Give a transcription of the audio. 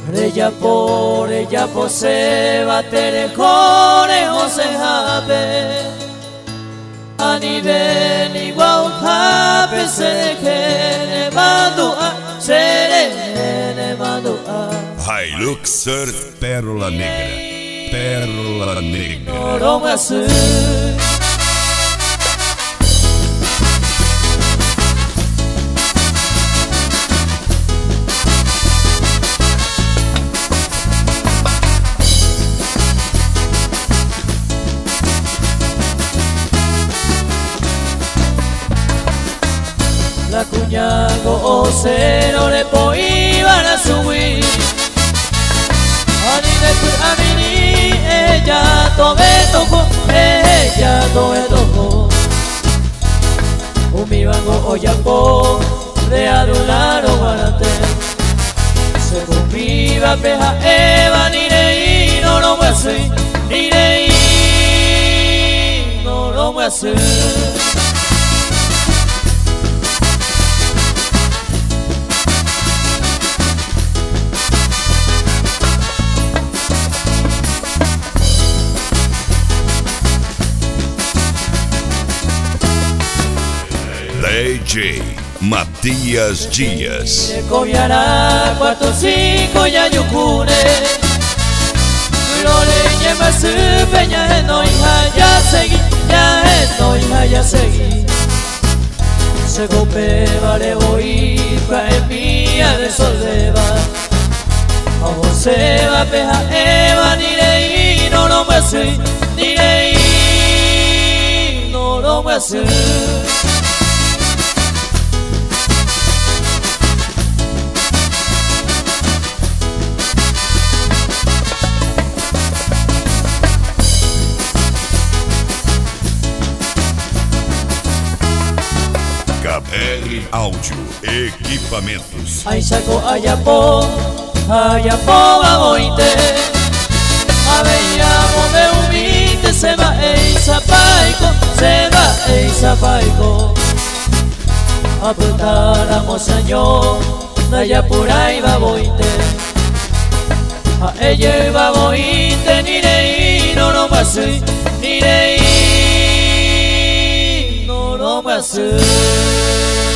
ella por se va terejone o se jabe a nivel igual jabe se deje mandua se mandua Hilux Surf Pérola Negra, Pérola Negra. Noromasu. La cuñago o cero le iban a subir a mí ella tome tocó un mi bango o yapo de adular o barate según viva peja eva ni rey no lo voy a hacer ni rey no lo voy a hacer. DJ Matias Dias. Cobiará 4, 5 ya yucune. Lo le lleva su peña no hija ya seguí, ya seguí. Se cope vale voy pa en mía de soldeva. A se va peja eva ni rey no lo me hace ni rey no lo me hace. KR Áudio Equipamentos. Ay saco ayapo a bointe. A veíamos de humite se va zapaico. A apuntáramos año, daya por ahí va bointe. A ella iba bointe ni rey no lo va a hacer ni rey no lo va a hacer.